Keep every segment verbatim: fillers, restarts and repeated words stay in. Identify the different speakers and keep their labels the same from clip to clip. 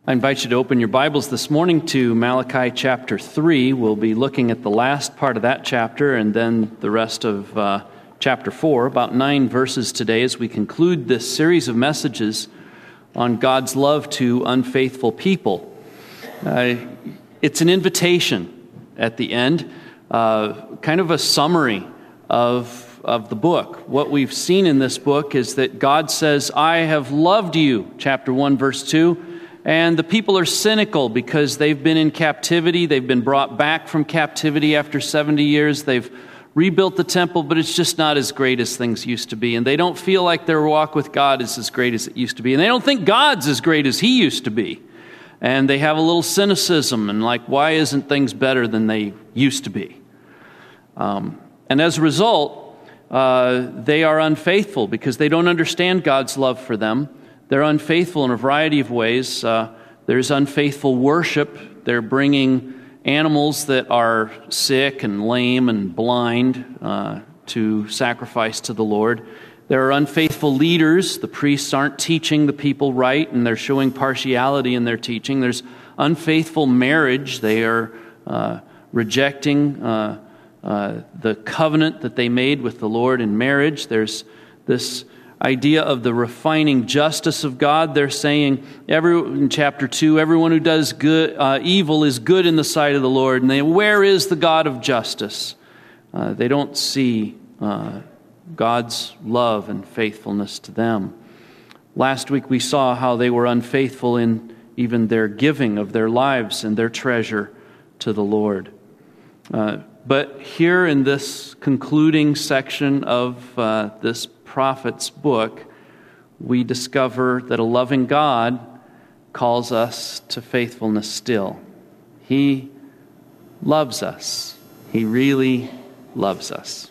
Speaker 1: I invite you to open your Bibles this morning to Malachi chapter three. We'll be looking at the last part of that chapter and then the rest of uh, chapter four, about nine verses today as we conclude this series of messages on God's love to unfaithful people. Uh, it's an invitation at the end, uh, kind of a summary of, of the book. What we've seen in this book is that God says, I have loved you, chapter one, verse two. And the people are cynical because they've been in captivity. They've been brought back from captivity after seventy years. They've rebuilt the temple, but it's just not as great as things used to be. And they don't feel like their walk with God is as great as it used to be. And they don't think God's as great as He used to be. And they have a little cynicism and like, why isn't things better than they used to be? Um, and as a result, uh, they are unfaithful because they don't understand God's love for them. They're unfaithful in a variety of ways. Uh, there's unfaithful worship. They're bringing animals that are sick and lame and blind uh, to sacrifice to the Lord. There are unfaithful leaders. The priests aren't teaching the people right, and they're showing partiality in their teaching. There's unfaithful marriage. They are uh, rejecting uh, uh, the covenant that they made with the Lord in marriage. There's this idea of the refining justice of God. They're saying, every, in chapter two, everyone who does good, uh, evil is good in the sight of the Lord. And they, where is the God of justice? Uh, they don't see uh, God's love and faithfulness to them. Last week we saw how they were unfaithful in even their giving of their lives and their treasure to the Lord. Uh, but here in this concluding section of uh, this prophet's book, we discover that a loving God calls us to faithfulness still. He loves us. He really loves us.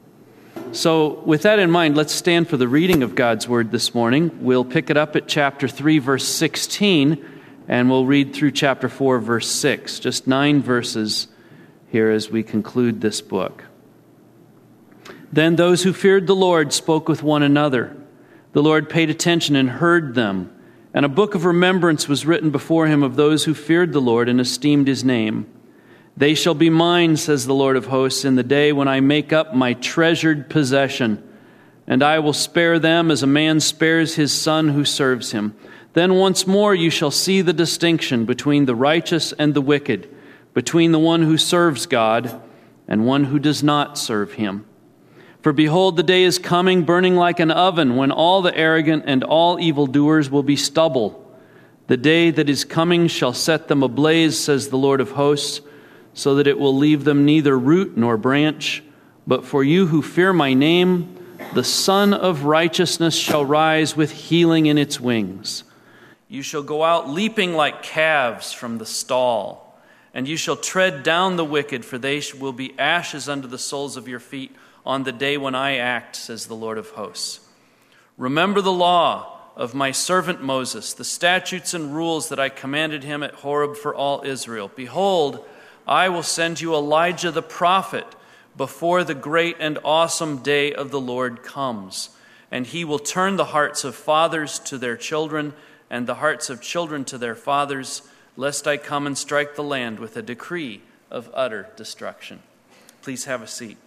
Speaker 1: So with that in mind, let's stand for the reading of God's Word this morning. We'll pick it up at chapter three, verse sixteen, and we'll read through chapter four, verse six. Just nine verses here as we conclude this book. Then those who feared the Lord spoke with one another. The Lord paid attention and heard them. And a book of remembrance was written before him of those who feared the Lord and esteemed his name. They shall be mine, says the Lord of hosts, in the day when I make up my treasured possession. And I will spare them as a man spares his son who serves him. Then once more you shall see the distinction between the righteous and the wicked, between the one who serves God and one who does not serve him. For behold, the day is coming, burning like an oven, when all the arrogant and all evildoers will be stubble. The day that is coming shall set them ablaze, says the Lord of hosts, so that it will leave them neither root nor branch. But for you who fear my name, the Son of Righteousness shall rise with healing in its wings. You shall go out leaping like calves from the stall, and you shall tread down the wicked, for they will be ashes under the soles of your feet on the day when I act, says the Lord of hosts. Remember the law of my servant Moses, the statutes and rules that I commanded him at Horeb for all Israel. Behold, I will send you Elijah the prophet before the great and awesome day of the Lord comes. And he will turn the hearts of fathers to their children and the hearts of children to their fathers, lest I come and strike the land with a decree of utter destruction. Please have a seat.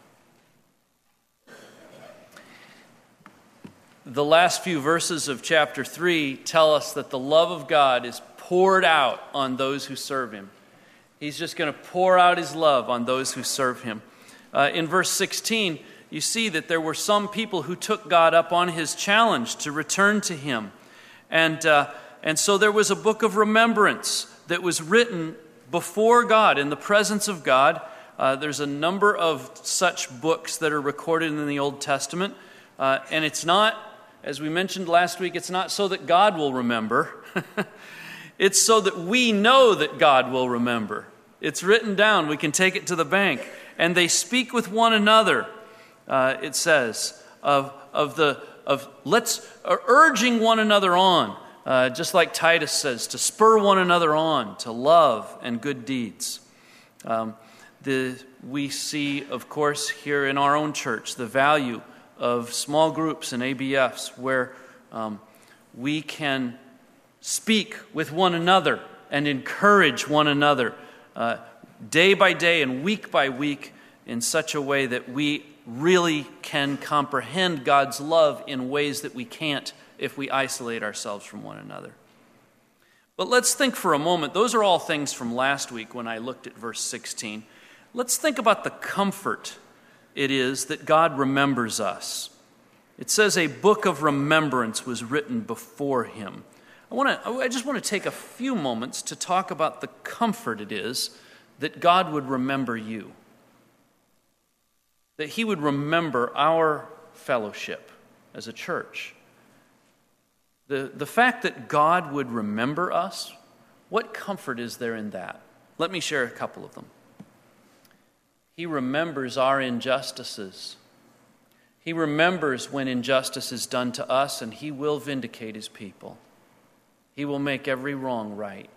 Speaker 1: The last few verses of chapter three tell us that the love of God is poured out on those who serve him. He's just going to pour out his love on those who serve him. Uh, in verse sixteen, you see that there were some people who took God up on his challenge to return to him. And, uh, and so there was a book of remembrance that was written before God, in the presence of God. Uh, there's a number of such books that are recorded in the Old Testament. Uh, and it's not, as we mentioned last week, it's not so that God will remember. It's so that we know that God will remember. It's written down. We can take it to the bank. And they speak with one another, uh, it says, of, of the of let's uh, urging one another on, uh, just like Titus says, to spur one another on to love and good deeds. Um, the we see, of course, here in our own church, the value of small groups and A B Fs where um, we can speak with one another and encourage one another uh, day by day and week by week in such a way that we really can comprehend God's love in ways that we can't if we isolate ourselves from one another. But let's think for a moment. Those are all things from last week when I looked at verse sixteen. Let's think about the comfort it is that God remembers us. It says a book of remembrance was written before him. I want to. I just want to take a few moments to talk about the comfort it is that God would remember you. That he would remember our fellowship as a church. The, the fact that God would remember us, what comfort is there in that? Let me share a couple of them. He remembers our injustices. He remembers when injustice is done to us, and he will vindicate his people. He will make every wrong right.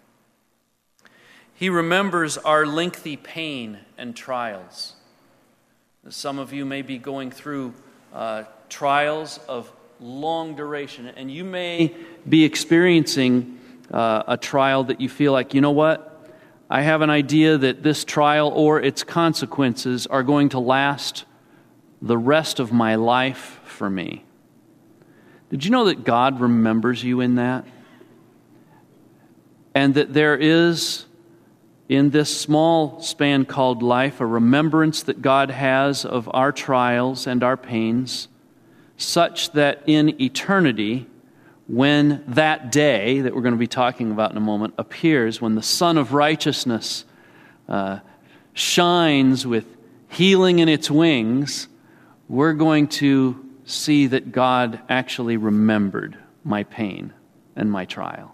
Speaker 1: He remembers our lengthy pain and trials. Some of you may be going through uh, trials of long duration, and you may be experiencing uh, a trial that you feel like, you know what? I have an idea that this trial or its consequences are going to last the rest of my life for me. Did you know that God remembers you in that? And that there is, in this small span called life, a remembrance that God has of our trials and our pains, such that in eternity, when that day that we're going to be talking about in a moment appears, when the Sun of Righteousness uh, shines with healing in its wings, we're going to see that God actually remembered my pain and my trial.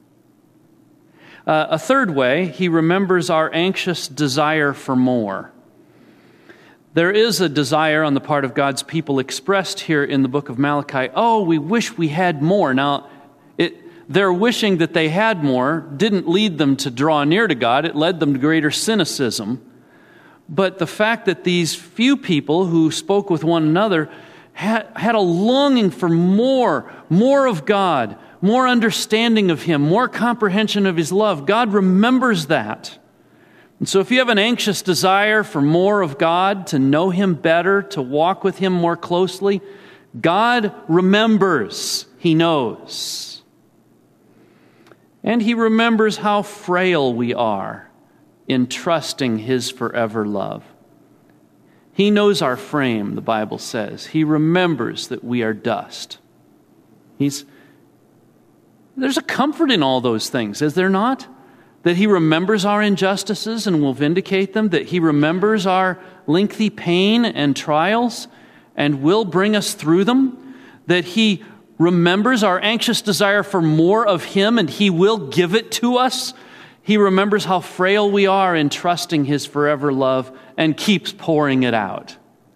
Speaker 1: Uh, a third way, he remembers our anxious desire for more. There is a desire on the part of God's people expressed here in the book of Malachi. Oh, we wish we had more. Now, it, their wishing that they had more didn't lead them to draw near to God. It led them to greater cynicism. But the fact that these few people who spoke with one another had, had a longing for more, more of God, more understanding of him, more comprehension of his love. God remembers that. And so if you have an anxious desire for more of God, to know him better, to walk with him more closely, God remembers. He knows. And he remembers how frail we are in trusting his forever love. He knows our frame, the Bible says. He remembers that we are dust. He's There's a comfort in all those things, is there not? That he remembers our injustices and will vindicate them, that he remembers our lengthy pain and trials and will bring us through them, that he remembers our anxious desire for more of him and he will give it to us. He remembers how frail we are in trusting his forever love and keeps pouring it out.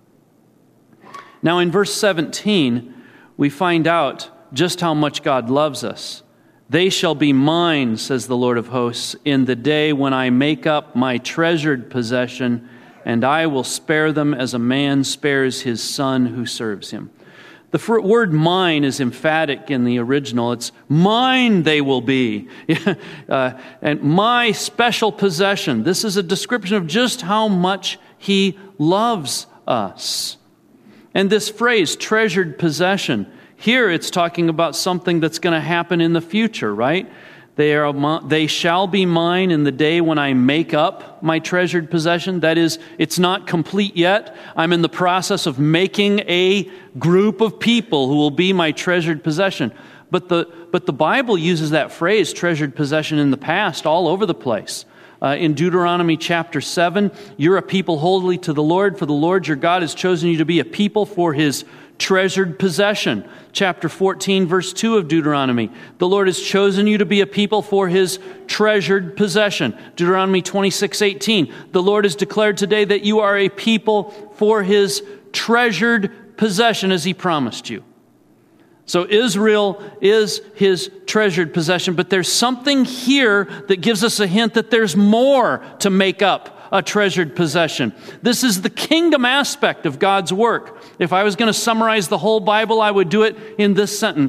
Speaker 1: Now in verse seventeen, we find out just how much God loves us. They shall be mine, says the Lord of hosts, in the day when I make up my treasured possession, and I will spare them as a man spares his son who serves him. The word mine is emphatic in the original. It's mine they will be. uh, and my special possession. This is a description of just how much he loves us. And this phrase, treasured possession, here it's talking about something that's going to happen in the future, right? They are, they shall be mine in the day when I make up my treasured possession. That is, it's not complete yet. I'm in the process of making a group of people who will be my treasured possession. But the, but the Bible uses that phrase, treasured possession, in the past all over the place. Uh, in Deuteronomy chapter seven, you're a people holy to the Lord, for the Lord your God has chosen you to be a people for his treasured possession. Chapter fourteen, verse two of Deuteronomy. The Lord has chosen you to be a people for his treasured possession. Deuteronomy twenty-six eighteen. The Lord has declared today that you are a people for his treasured possession as he promised you. So Israel is his treasured possession, but there's something here that gives us a hint that there's more to make up a treasured possession. This is the kingdom aspect of God's work. If I was going to summarize the whole Bible, I would do it in this sentence.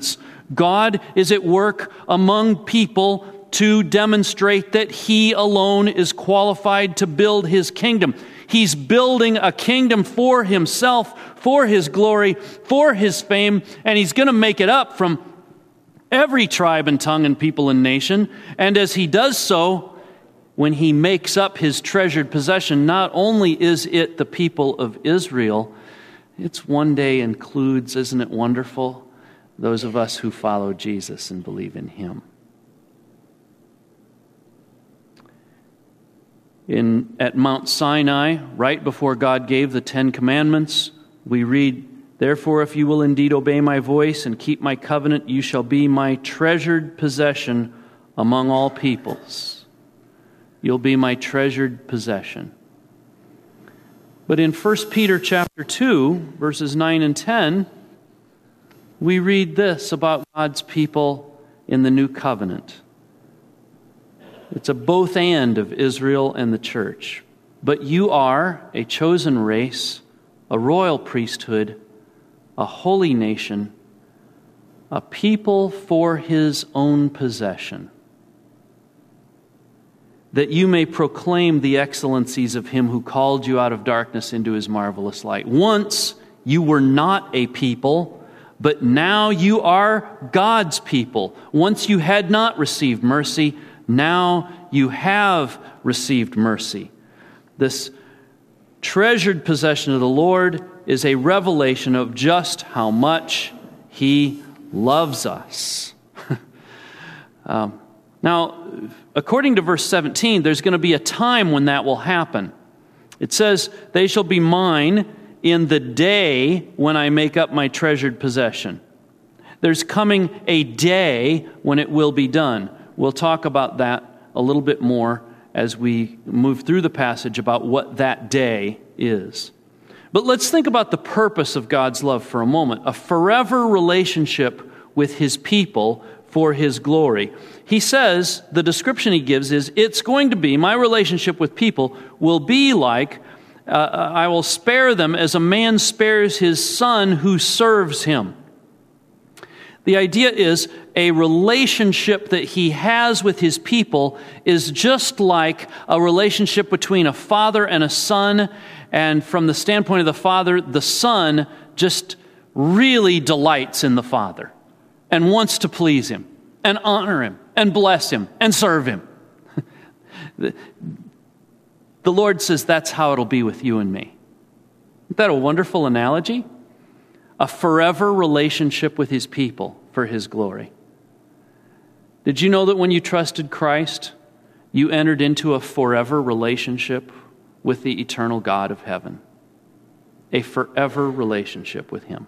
Speaker 1: God is at work among people to demonstrate that He alone is qualified to build His kingdom. He's building a kingdom for Himself, for His glory, for His fame, and He's going to make it up from every tribe and tongue and people and nation. And as He does so, when He makes up His treasured possession, not only is it the people of Israel, it's one day includes, isn't it wonderful, those of us who follow Jesus and believe in Him. In, at Mount Sinai, right before God gave the Ten Commandments, we read, "Therefore, if you will indeed obey my voice and keep my covenant, you shall be my treasured possession among all peoples." You'll be my treasured possession. But in First Peter chapter two, verses nine and ten, we read this about God's people in the new covenant. It's a both and of Israel and the church. "But you are a chosen race, a royal priesthood, a holy nation, a people for His own possession, that you may proclaim the excellencies of Him who called you out of darkness into His marvelous light. Once you were not a people, but now you are God's people. Once you had not received mercy, now you have received mercy." This treasured possession of the Lord is a revelation of just how much He loves us. um, now, according to verse seventeen, there's going to be a time when that will happen. It says, "They shall be mine in the day when I make up my treasured possession." There's coming a day when it will be done. We'll talk about that a little bit more as we move through the passage about what that day is. But let's think about the purpose of God's love for a moment. A forever relationship with His people for His glory. He says, the description He gives is, it's going to be, my relationship with people will be like, uh, I will spare them as a man spares his son who serves him. The idea is a relationship that He has with His people is just like a relationship between a father and a son. And from the standpoint of the father, the son just really delights in the father and wants to please him and honor him and bless him and serve him. The Lord says that's how it'll be with you and me. Isn't that a wonderful analogy? A forever relationship with His people for His glory. Did you know that when you trusted Christ, you entered into a forever relationship with the eternal God of heaven? A forever relationship with Him.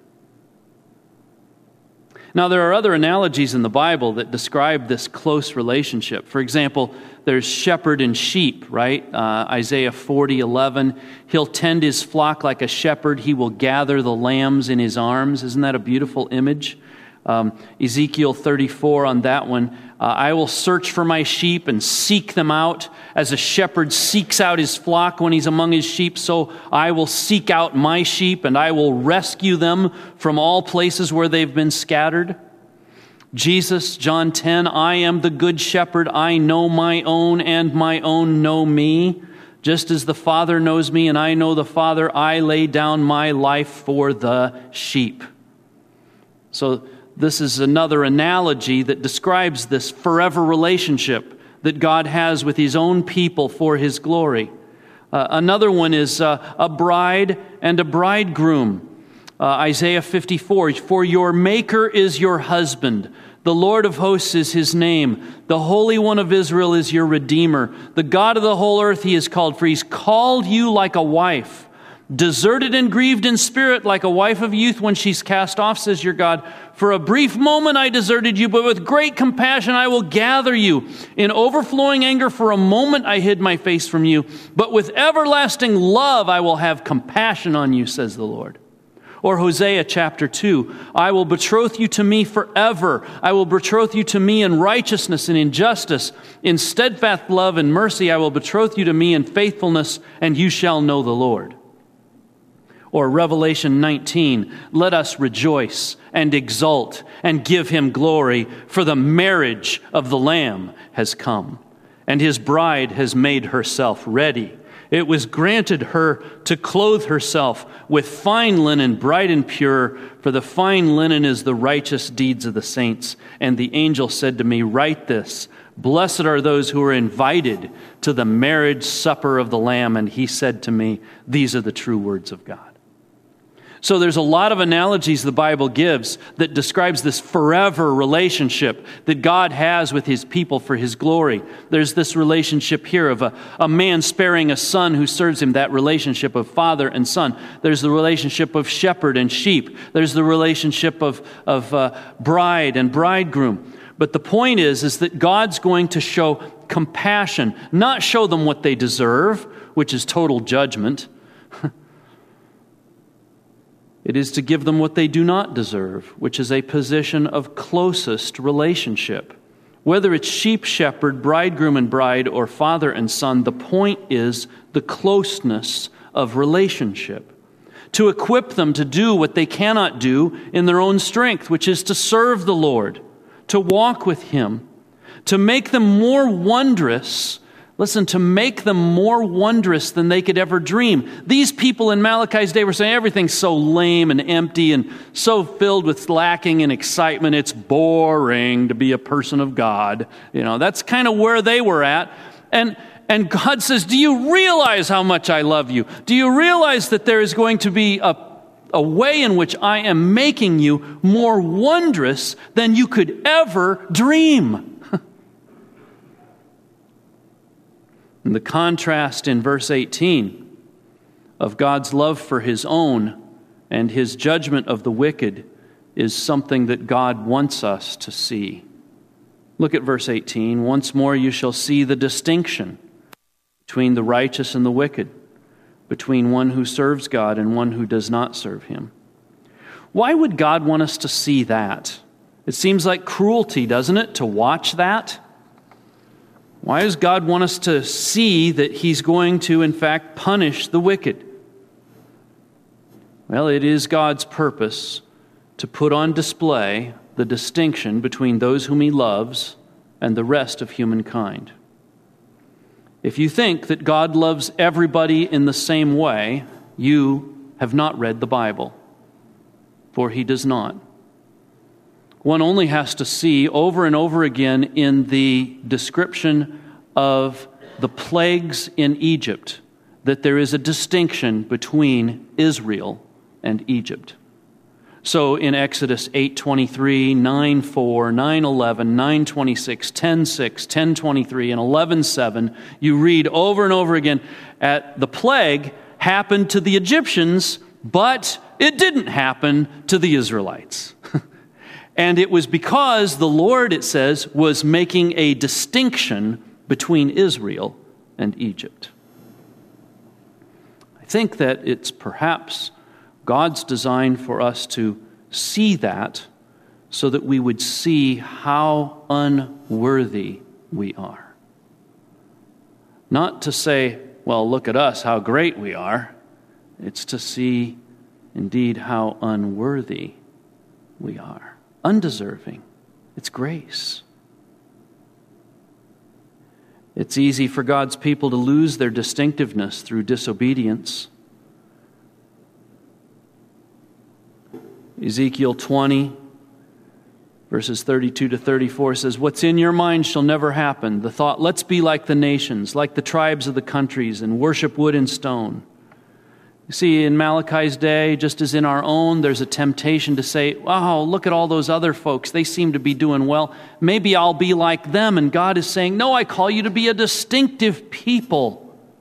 Speaker 1: Now, there are other analogies in the Bible that describe this close relationship. For example, there's shepherd and sheep, right? Uh, Isaiah forty eleven. "He'll tend His flock like a shepherd. He will gather the lambs in His arms." Isn't that a beautiful image? Um, Ezekiel thirty-four on that one. Uh, "I will search for my sheep and seek them out. As a shepherd seeks out his flock when he's among his sheep, so I will seek out my sheep and I will rescue them from all places where they've been scattered." Jesus, John ten, "I am the good shepherd. I know my own and my own know me. Just as the Father knows me and I know the Father, I lay down my life for the sheep." So this is another analogy that describes this forever relationship that God has with His own people for His glory. Uh, another one is uh, a bride and a bridegroom. Uh, Isaiah fifty-four, "For your Maker is your husband. The Lord of hosts is His name. The Holy One of Israel is your Redeemer. The God of the whole earth He is called, for He's called you like a wife. Deserted and grieved in spirit, like a wife of youth when she's cast off, says your God. For a brief moment I deserted you, but with great compassion I will gather you. In overflowing anger for a moment I hid my face from you, but with everlasting love I will have compassion on you, says the Lord." Or Hosea chapter two, "I will betroth you to me forever. I will betroth you to me in righteousness and in justice. In steadfast love and mercy I will betroth you to me in faithfulness, and you shall know the Lord." Or Revelation nineteen, let us rejoice and exult and give him glory, for the marriage of the Lamb has come, and his bride has made herself ready. It was granted her to clothe herself with fine linen, bright and pure, for the fine linen is the righteous deeds of the saints. And the angel said to me, write this, blessed are those who are invited to the marriage supper of the Lamb. And he said to me, these are the true words of God. So there's a lot of analogies the Bible gives that describes this forever relationship that God has with his people for his glory. There's this relationship here of a, a man sparing a son who serves him, that relationship of father and son. There's the relationship of shepherd and sheep. There's the relationship of, of uh, bride and bridegroom. But the point is, is that God's going to show compassion, not show them what they deserve, which is total judgment. It is to give them what they do not deserve, which is a position of closest relationship. Whether it's sheep, shepherd, bridegroom and bride, or father and son, the point is the closeness of relationship. To equip them to do what they cannot do in their own strength, which is to serve the Lord, to walk with him, to make them more wondrous. Listen, to make them more wondrous than they could ever dream. These people in Malachi's day were saying everything's so lame and empty and so filled with lacking in excitement. It's boring to be a person of God. You know, that's kind of where they were at. And and God says, do you realize how much I love you? Do you realize that there is going to be a, a way in which I am making you more wondrous than you could ever dream? And the contrast in verse eighteen of God's love for his own and his judgment of the wicked is something that God wants us to see. Look at verse eighteen. Once more you shall see the distinction between the righteous and the wicked, between one who serves God and one who does not serve him. Why would God want us to see that? It seems like cruelty, doesn't it, to watch that? Why does God want us to see that he's going to, in fact, punish the wicked? Well, it is God's purpose to put on display the distinction between those whom he loves and the rest of humankind. If you think that God loves everybody in the same way, you have not read the Bible, for he does not. One only has to see over and over again in the description of the plagues in Egypt that there is a distinction between Israel and Egypt. So in Exodus eight twenty-three, nine four, nine eleven, nine twenty-six, ten six, ten twenty-three, and eleven seven, you read over and over again at the plague happened to the Egyptians, but it didn't happen to the Israelites. And it was because the Lord, it says, was making a distinction between Israel and Egypt. I think that it's perhaps God's design for us to see that so that we would see how unworthy we are. Not to say, well, look at us, how great we are. It's to see, indeed, how unworthy we are. Undeserving. It's grace. It's easy for God's people to lose their distinctiveness through disobedience. Ezekiel twenty, verses thirty-two to thirty-four says, what's in your mind shall never happen. The thought, let's be like the nations, like the tribes of the countries, and worship wood and stone. You see, in Malachi's day, just as in our own, there's a temptation to say, wow, look at all those other folks. They seem to be doing well. Maybe I'll be like them. And God is saying, no, I call you to be a distinctive people.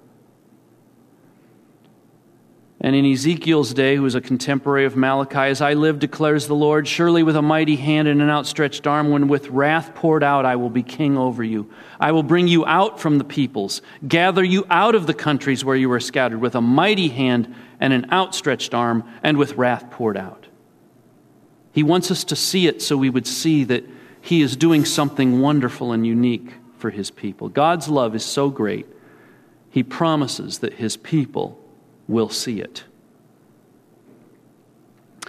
Speaker 1: And in Ezekiel's day, who was a contemporary of Malachi, as I live, declares the Lord, surely with a mighty hand and an outstretched arm, when with wrath poured out, I will be king over you. I will bring you out from the peoples, gather you out of the countries where you were scattered, with a mighty hand and an outstretched arm, and with wrath poured out. He wants us to see it so we would see that he is doing something wonderful and unique for his people. God's love is so great, he promises that his people will see it.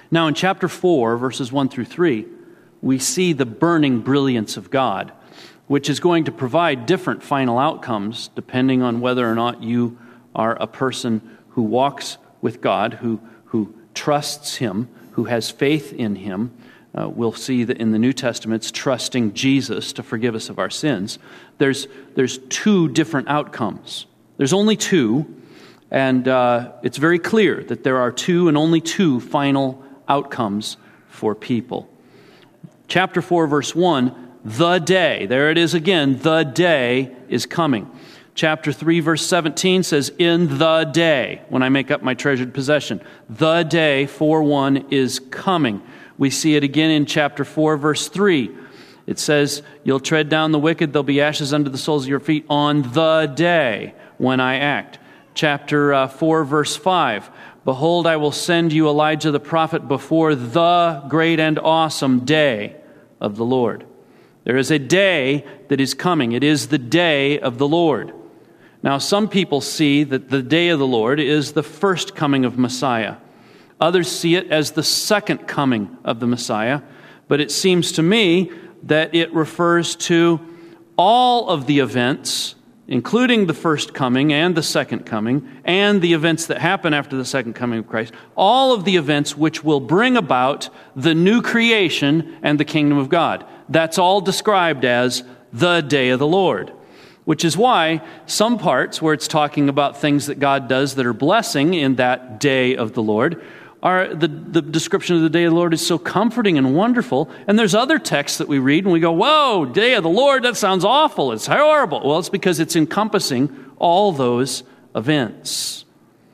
Speaker 1: Now in chapter four, verses one through three, we see the burning brilliance of God, which is going to provide different final outcomes depending on whether or not you are a person who walks with God, who, who trusts Him, who has faith in Him. Uh, we'll see that in the New Testament, it's trusting Jesus to forgive us of our sins. There's, there's two different outcomes. There's only two, and uh, it's very clear that there are two and only two final outcomes for people. Chapter four, verse one, the day, there it is again, the day is coming. Chapter three, verse seventeen says, in the day, when I make up my treasured possession. The day, four one, is coming. We see it again in chapter four, verse three. It says, you'll tread down the wicked, there'll be ashes under the soles of your feet on the day when I act. Chapter uh, four, verse five. Behold, I will send you Elijah the prophet before the great and awesome day of the Lord. There is a day that is coming. It is the day of the Lord. Now, some people see that the day of the Lord is the first coming of Messiah. Others see it as the second coming of the Messiah. But it seems to me that it refers to all of the events, including the first coming and the second coming, and the events that happen after the second coming of Christ, all of the events which will bring about the new creation and the kingdom of God. That's all described as the day of the Lord, which is why some parts where it's talking about things that God does that are blessing in that day of the Lord, are the, the description of the day of the Lord is so comforting and wonderful. And there's other texts that we read and we go, whoa, day of the Lord, that sounds awful. It's horrible. Well, it's because it's encompassing all those events.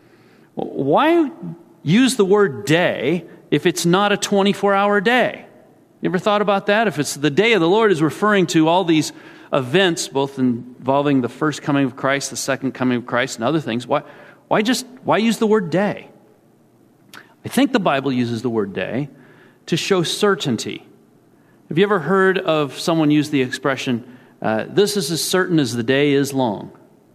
Speaker 1: Why use the word day if it's not a twenty-four hour day? You ever thought about that? If it's the day of the Lord is referring to all these events, both involving the first coming of Christ, the second coming of Christ, and other things, why, why just, why use the word day? I think the Bible uses the word day to show certainty. Have you ever heard of someone use the expression, uh, this is as certain as the day is long?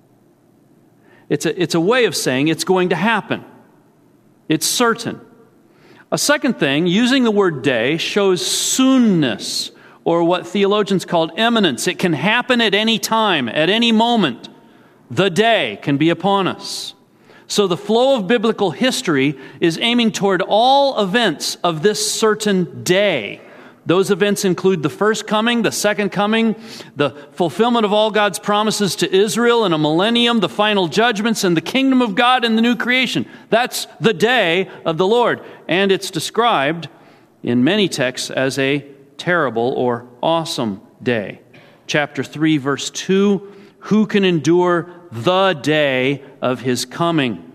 Speaker 1: It's a, it's a way of saying it's going to happen. It's certain. A second thing, using the word day shows soonness, or what theologians call imminence. It can happen at any time, at any moment. The day can be upon us. So the flow of biblical history is aiming toward all events of this certain day. Those events include the first coming, the second coming, the fulfillment of all God's promises to Israel in a millennium, the final judgments, and the kingdom of God in the new creation. That's the day of the Lord. And it's described in many texts as a terrible or awesome day. Chapter three, verse two, who can endure the day of his coming?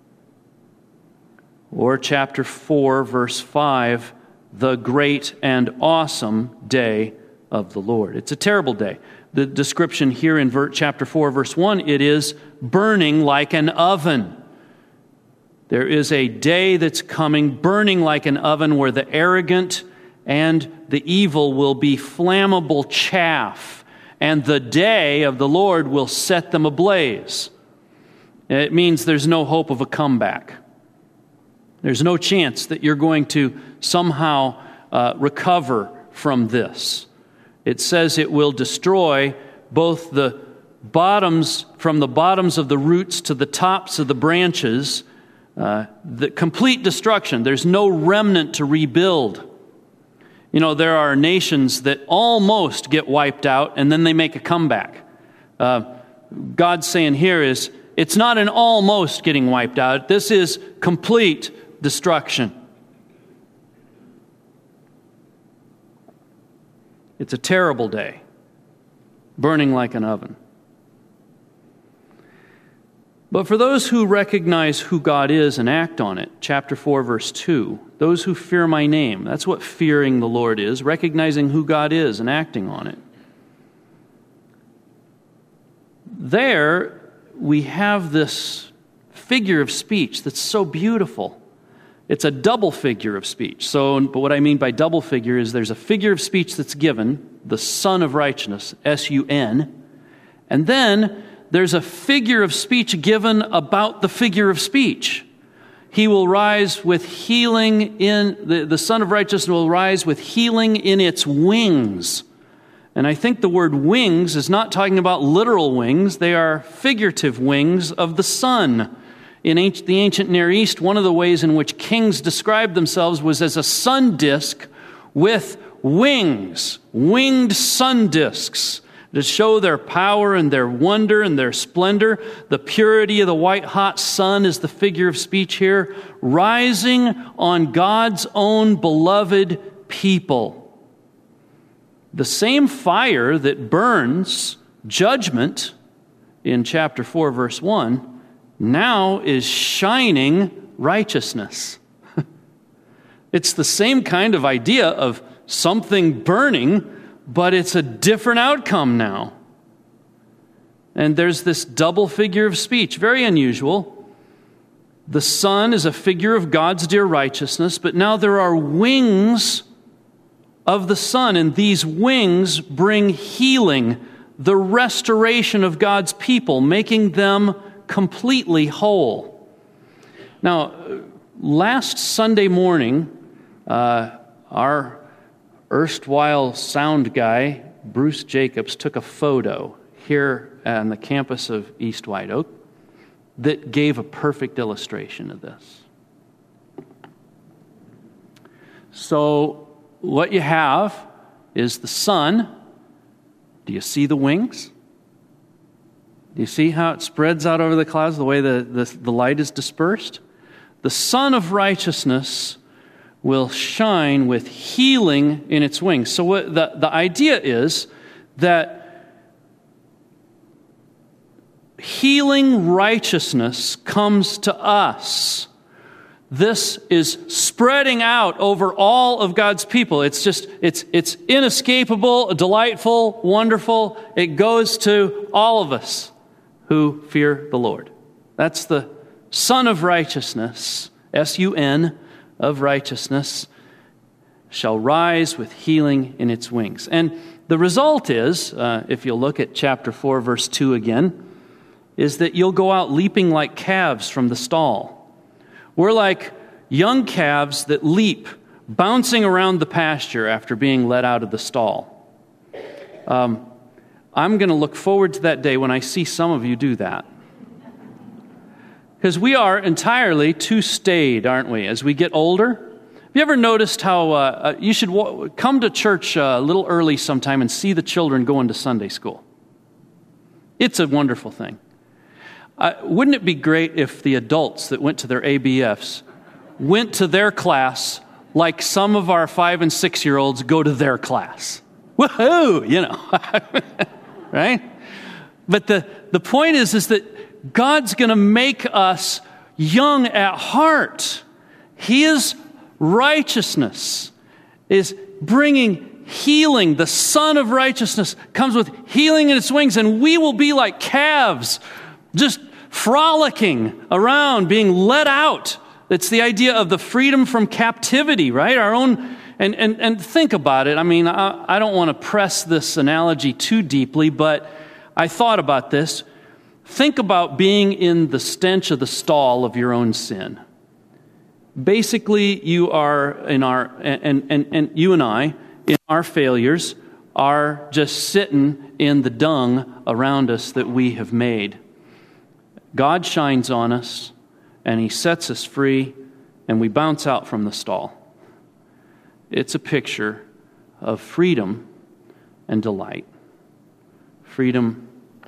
Speaker 1: Or chapter four, verse five, the great and awesome day of the Lord. It's a terrible day. The description here in chapter four, verse one, it is burning like an oven. There is a day that's coming, burning like an oven, where the arrogant and the evil will be flammable chaff, and the day of the Lord will set them ablaze. It means there's no hope of a comeback. There's no chance that you're going to somehow uh, recover from this. It says it will destroy both the bottoms, from the bottoms of the roots to the tops of the branches, uh, the complete destruction. There's no remnant to rebuild. You know, there are nations that almost get wiped out and then they make a comeback. Uh, God's saying here is, it's not an almost getting wiped out. This is complete destruction. It's a terrible day, burning like an oven. But for those who recognize who God is and act on it, chapter four, verse two, those who fear my name, that's what fearing the Lord is, recognizing who God is and acting on it. There, we have this figure of speech that's so beautiful. It's a double figure of speech. So, but what I mean by double figure is there's a figure of speech that's given, the Son of Righteousness, S U N, and then there's a figure of speech given about the figure of speech. He will rise with healing in, the, the Son of Righteousness will rise with healing in its wings. And I think the word wings is not talking about literal wings. They are figurative wings of the sun. In the ancient Near East, one of the ways in which kings described themselves was as a sun disk with wings, winged sun disks, to show their power and their wonder and their splendor. The purity of the white-hot sun is the figure of speech here, rising on God's own beloved people. The same fire that burns judgment in chapter four, verse one, now is shining righteousness. It's the same kind of idea of something burning, but it's a different outcome now. And there's this double figure of speech, very unusual. The sun is a figure of God's dear righteousness, but now there are wings of the sun, and these wings bring healing, the restoration of God's people, making them completely whole. Now, last Sunday morning, uh, our erstwhile sound guy, Bruce Jacobs, took a photo here on the campus of East White Oak that gave a perfect illustration of this. So, what you have is the sun. Do you see the wings? Do you see how it spreads out over the clouds, the way the, the, the light is dispersed? The sun of righteousness will shine with healing in its wings. So what the, the idea is that healing righteousness comes to us. This is spreading out over all of God's people. It's just, it's it's inescapable, delightful, wonderful. It goes to all of us who fear the Lord. That's the Son of Righteousness, S U N, of righteousness, shall rise with healing in its wings. And the result is, uh, if you'll look at chapter four, verse two again, is that you'll go out leaping like calves from the stall. We're like young calves that leap, bouncing around the pasture after being let out of the stall. Um, I'm going to look forward to that day when I see some of you do that. Because we are entirely too staid, aren't we, as we get older? Have you ever noticed how uh, you should w- come to church uh, a little early sometime and see the children going to Sunday school? It's a wonderful thing. Uh, wouldn't it be great if the adults that went to their A B Fs went to their class like some of our five and six-year-olds go to their class? Woohoo! You know, right? But the, the point is, is that God's going to make us young at heart. His righteousness is bringing healing. The Son of Righteousness comes with healing in its wings, and we will be like calves, just frolicking around, being let out. It's the idea of the freedom from captivity, right? Our own, and and, and think about it. I mean, I, I don't want to press this analogy too deeply, but I thought about this. Think about being in the stench of the stall of your own sin. Basically, you are in our, and, and, and you and I, in our failures, are just sitting in the dung around us that we have made. God shines on us, and He sets us free, and we bounce out from the stall. It's a picture of freedom and delight. Freedom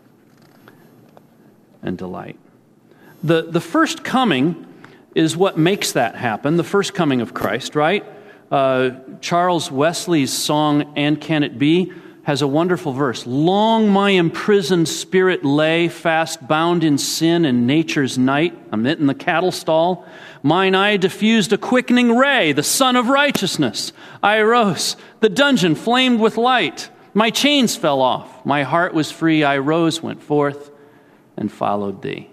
Speaker 1: and delight. The, the first coming is what makes that happen, the first coming of Christ, right? Uh, Charles Wesley's song, "And Can It Be?" has a wonderful verse. "Long my imprisoned spirit lay, fast bound in sin and nature's night." I'm in the cattle stall. "Mine eye diffused a quickening ray, the sun of righteousness. I arose, the dungeon flamed with light. My chains fell off, my heart was free. I rose, went forth, and followed thee."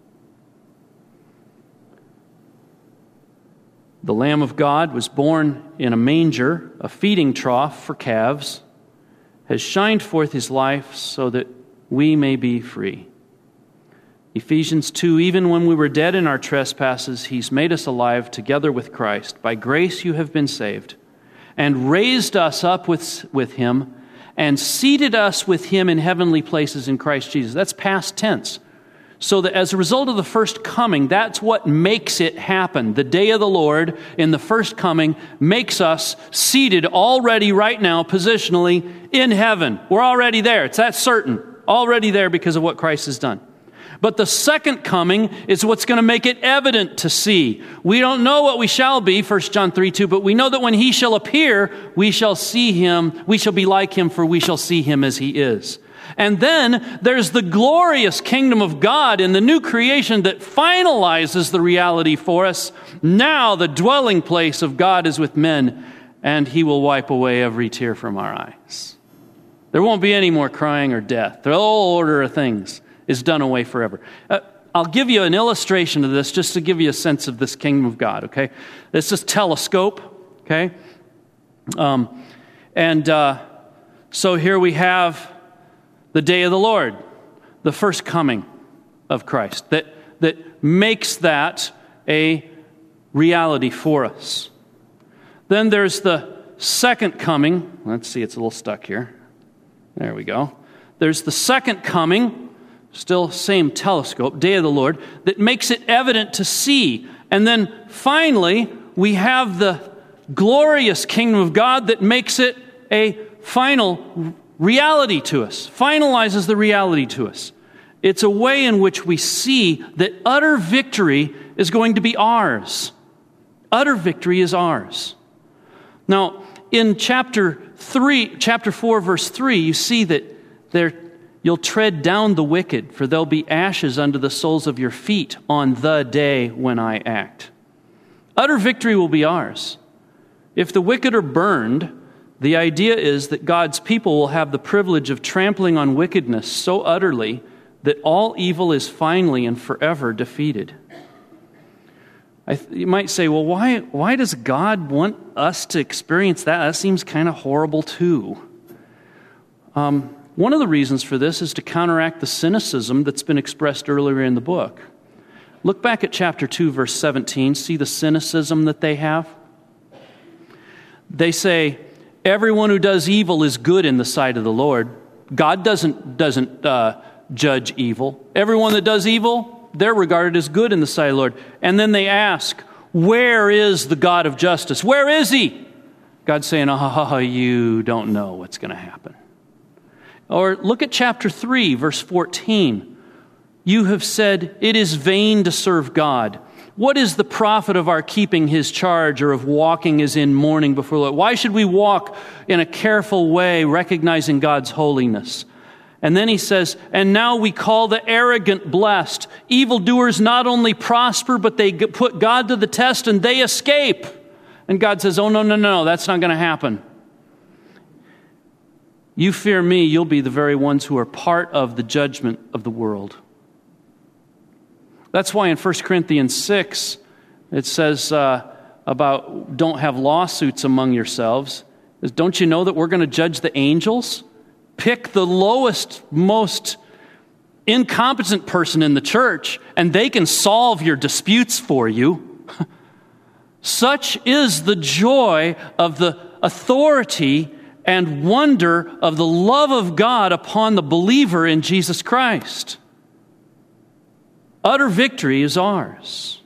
Speaker 1: The Lamb of God was born in a manger, a feeding trough for calves, has shined forth His life so that we may be free. Ephesians two, even when we were dead in our trespasses, He's made us alive together with Christ. By grace you have been saved, and raised us up with, with Him, and seated us with Him in heavenly places in Christ Jesus. That's past tense. So that as a result of the first coming, that's what makes it happen. The day of the Lord in the first coming makes us seated already right now, positionally, in heaven. We're already there. It's that certain. Already there because of what Christ has done. But the second coming is what's going to make it evident to see. We don't know what we shall be, First John three two, but we know that when He shall appear, we shall see Him, we shall be like Him, for we shall see Him as He is. And then there's the glorious kingdom of God in the new creation that finalizes the reality for us. Now the dwelling place of God is with men, and He will wipe away every tear from our eyes. There won't be any more crying or death. The whole order of things is done away forever. Uh, I'll give you an illustration of this just to give you a sense of this kingdom of God, okay? This is telescope, okay? Um, and uh, so here we have the day of the Lord, the first coming of Christ, that, that makes that a reality for us. Then there's the second coming. Let's see, it's a little stuck here. There we go. There's the second coming, still same telescope, day of the Lord, that makes it evident to see. And then finally, we have the glorious kingdom of God that makes it a final reality to us, finalizes the reality to us. It's a way in which we see that utter victory is going to be ours. Utter victory is ours. Now, in chapter three, chapter four, verse three, you see that there you'll tread down the wicked, for there'll be ashes under the soles of your feet on the day when I act. Utter victory will be ours. If the wicked are burned, the idea is that God's people will have the privilege of trampling on wickedness so utterly that all evil is finally and forever defeated. I th- you might say, well, why, why does God want us to experience that? That seems kind of horrible too. Um, one of the reasons for this is to counteract the cynicism that's been expressed earlier in the book. Look back at chapter two, verse seventeen. See the cynicism that they have? They say, everyone who does evil is good in the sight of the Lord. God doesn't, doesn't uh, judge evil. Everyone that does evil, they're regarded as good in the sight of the Lord. And then they ask, where is the God of justice? Where is He? God's saying, oh, you don't know what's going to happen. Or look at chapter three, verse fourteen. You have said, it is vain to serve God. What is the profit of our keeping His charge or of walking as in mourning before the Lord? Why should we walk in a careful way, recognizing God's holiness? And then he says, and now we call the arrogant blessed. Evildoers not only prosper, but they put God to the test and they escape. And God says, oh, no, no, no, that's not going to happen. You fear me, you'll be the very ones who are part of the judgment of the world. That's why in First Corinthians six, it says uh, about don't have lawsuits among yourselves. Don't you know that we're going to judge the angels? Pick the lowest, most incompetent person in the church, and they can solve your disputes for you. Such is the joy of the authority and wonder of the love of God upon the believer in Jesus Christ. Utter victory is ours.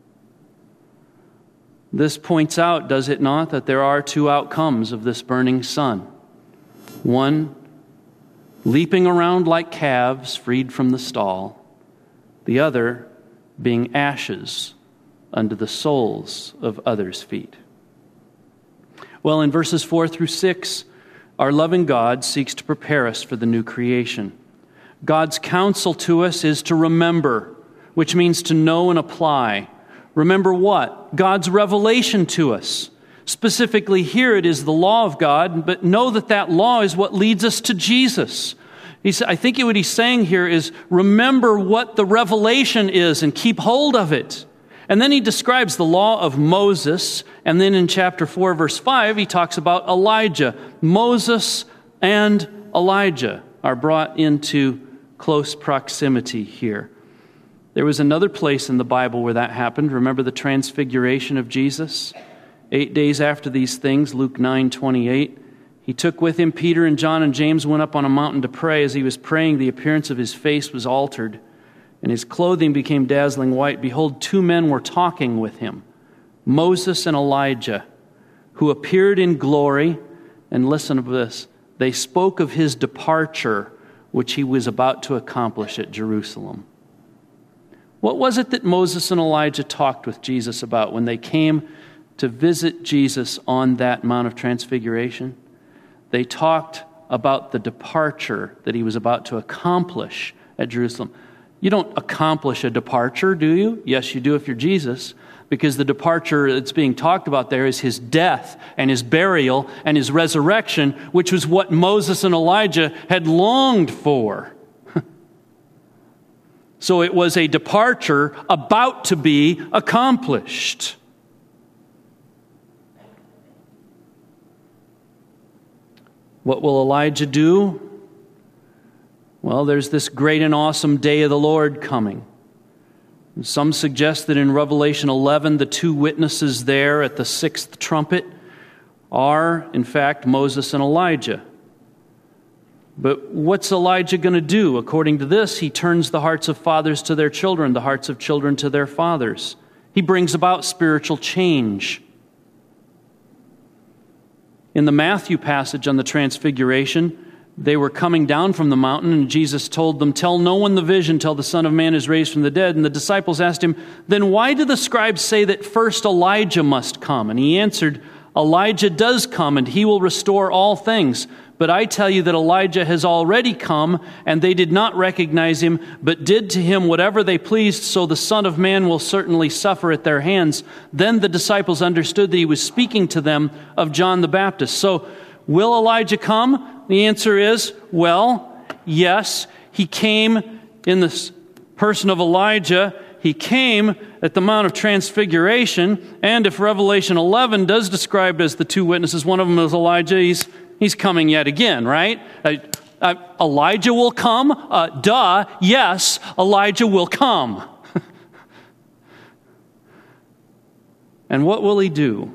Speaker 1: This points out, does it not, that there are two outcomes of this burning sun. One, leaping around like calves freed from the stall. The other, being ashes under the soles of others' feet. Well, in verses four through six, our loving God seeks to prepare us for the new creation. God's counsel to us is to remember, which means to know and apply. Remember what? God's revelation to us. Specifically here it is the law of God, but know that that law is what leads us to Jesus. He's, I think what he's saying here is remember what the revelation is and keep hold of it. And then he describes the law of Moses, and then in chapter four, verse five, he talks about Elijah. Moses and Elijah are brought into close proximity here. There was another place in the Bible where that happened. Remember the transfiguration of Jesus? Eight days after these things, Luke nine twenty-eight, he took with him Peter and John and James, went up on a mountain to pray. As he was praying, the appearance of his face was altered, and his clothing became dazzling white. Behold, two men were talking with him, Moses and Elijah, who appeared in glory. And listen to this. They spoke of his departure, which he was about to accomplish at Jerusalem. What was it that Moses and Elijah talked with Jesus about when they came to visit Jesus on that Mount of Transfiguration? They talked about the departure that he was about to accomplish at Jerusalem. You don't accomplish a departure, do you? Yes, you do if you're Jesus, because the departure that's being talked about there is his death and his burial and his resurrection, which was what Moses and Elijah had longed for. So it was a departure about to be accomplished. What will Elijah do? Well, there's this great and awesome day of the Lord coming. Some suggest that in Revelation eleven, the two witnesses there at the sixth trumpet are, in fact, Moses and Elijah. But what's Elijah going to do? According to this, he turns the hearts of fathers to their children, the hearts of children to their fathers. He brings about spiritual change. In the Matthew passage on the Transfiguration, they were coming down from the mountain, and Jesus told them, "Tell no one the vision till the Son of Man is raised from the dead." And the disciples asked him, "Then why do the scribes say that first Elijah must come?" And he answered, "Elijah does come, and he will restore all things. But I tell you that Elijah has already come, and they did not recognize him, but did to him whatever they pleased, so the Son of Man will certainly suffer at their hands." Then the disciples understood that he was speaking to them of John the Baptist. So, will Elijah come? The answer is, well, yes. He came in the person of Elijah. He came at the Mount of Transfiguration. And if Revelation eleven does describe as the two witnesses, one of them is Elijah, he's, he's coming yet again, right? Uh, uh, Elijah will come? Uh, duh, yes, Elijah will come. And what will he do?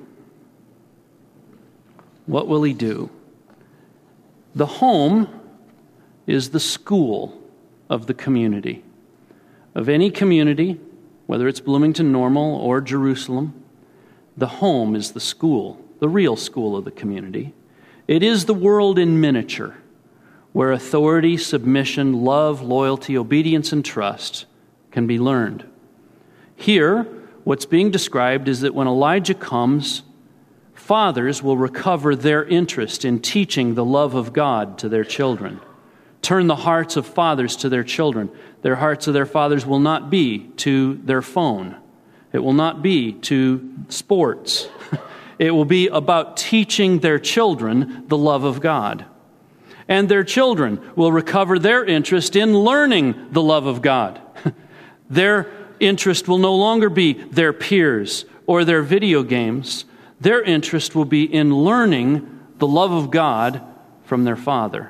Speaker 1: What will he do? The home is the school of the community. Of any community, whether it's Bloomington Normal or Jerusalem, the home is the school, the real school of the community. It is the world in miniature, where authority, submission, love, loyalty, obedience, and trust can be learned. Here, what's being described is that when Elijah comes, fathers will recover their interest in teaching the love of God to their children. Turn the hearts of fathers to their children. Their hearts of their fathers will not be to their phone. It will not be to sports. It will be about teaching their children the love of God. And their children will recover their interest in learning the love of God. Their interest will no longer be their peers or their video games. Their interest will be in learning the love of God from their Father.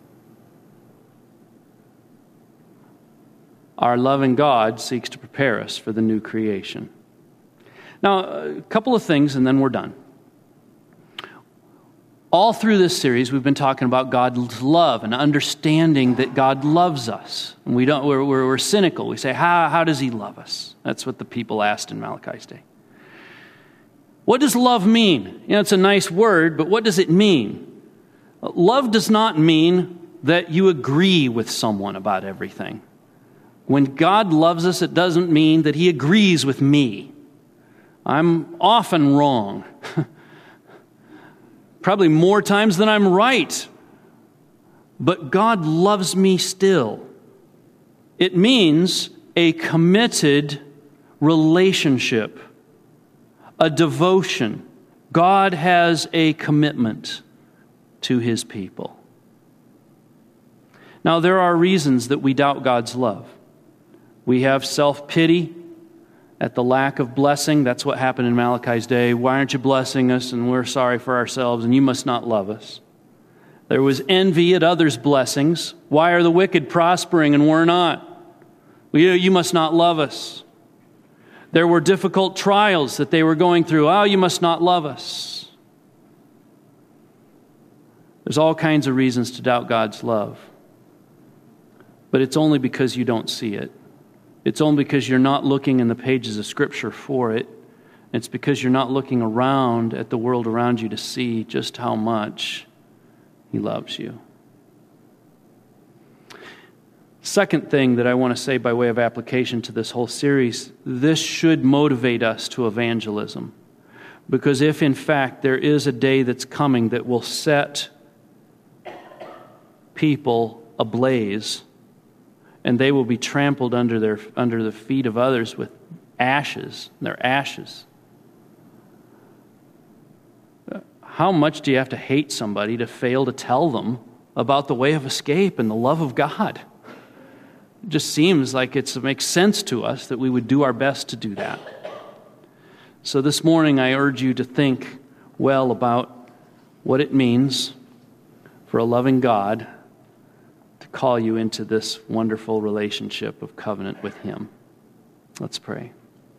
Speaker 1: Our loving God seeks to prepare us for the new creation. Now, a couple of things and then we're done. All through this series, we've been talking about God's love and understanding that God loves us. And we don't, we're, we're, we're cynical. We say, how, how does he love us? That's what the people asked in Malachi's day. What does love mean? You know, it's a nice word, but what does it mean? Love does not mean that you agree with someone about everything. When God loves us, it doesn't mean that he agrees with me. I'm often wrong. Probably more times than I'm right. But God loves me still. It means a committed relationship. A devotion. God has a commitment to his people. Now, there are reasons that we doubt God's love. We have self-pity at the lack of blessing. That's what happened in Malachi's day. Why aren't you blessing us? And we're sorry for ourselves, and you must not love us. There was envy at others' blessings. Why are the wicked prospering and we're not? You, you must not love us. There were difficult trials that they were going through. Oh, you must not love us. There's all kinds of reasons to doubt God's love. But it's only because you don't see it. It's only because you're not looking in the pages of Scripture for it. It's because you're not looking around at the world around you to see just how much He loves you. Second thing that I want to say by way of application to this whole series, this should motivate us to evangelism. Because if in fact there is a day that's coming that will set people ablaze, and they will be trampled under their under the feet of others with ashes, their ashes. How much do you have to hate somebody to fail to tell them about the way of escape and the love of God? It just seems like it's, it makes sense to us that we would do our best to do that. So this morning I urge you to think well about what it means for a loving God to call you into this wonderful relationship of covenant with Him. Let's pray.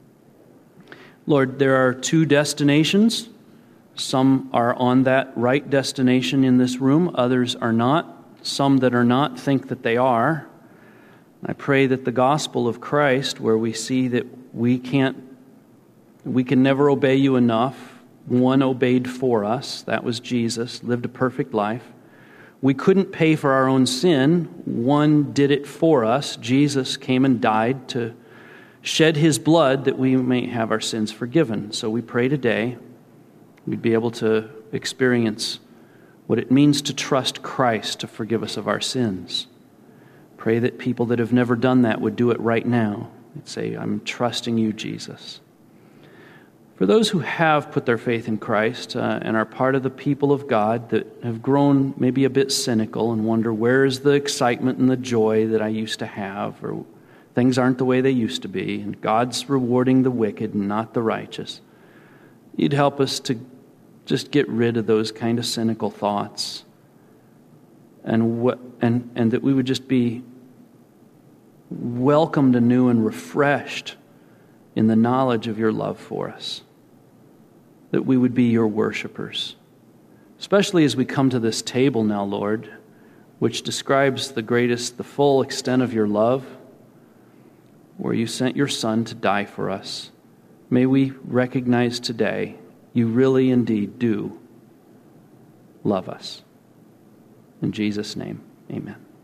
Speaker 1: Lord, there are two destinations. Some are on that right destination in this room. Others are not. Some that are not think that they are. I pray that the gospel of Christ, where we see that we can't, we can never obey you enough. One obeyed for us. That was Jesus, lived a perfect life. We couldn't pay for our own sin. One did it for us. Jesus came and died to shed His blood that we may have our sins forgiven. So we pray today we'd be able to experience what it means to trust Christ to forgive us of our sins. Pray that people that have never done that would do it right now. They'd say, I'm trusting you, Jesus. For those who have put their faith in Christ uh, and are part of the people of God that have grown maybe a bit cynical and wonder, where is the excitement and the joy that I used to have? Or things aren't the way they used to be, and God's rewarding the wicked and not the righteous. You'd help us to just get rid of those kind of cynical thoughts, and what, and and that we would just be welcomed anew and refreshed in the knowledge of your love for us. That we would be your worshipers, especially as we come to this table now, Lord, which describes the greatest, the full extent of your love, where you sent your Son to die for us. May we recognize today you really indeed do love us. In Jesus' name, amen.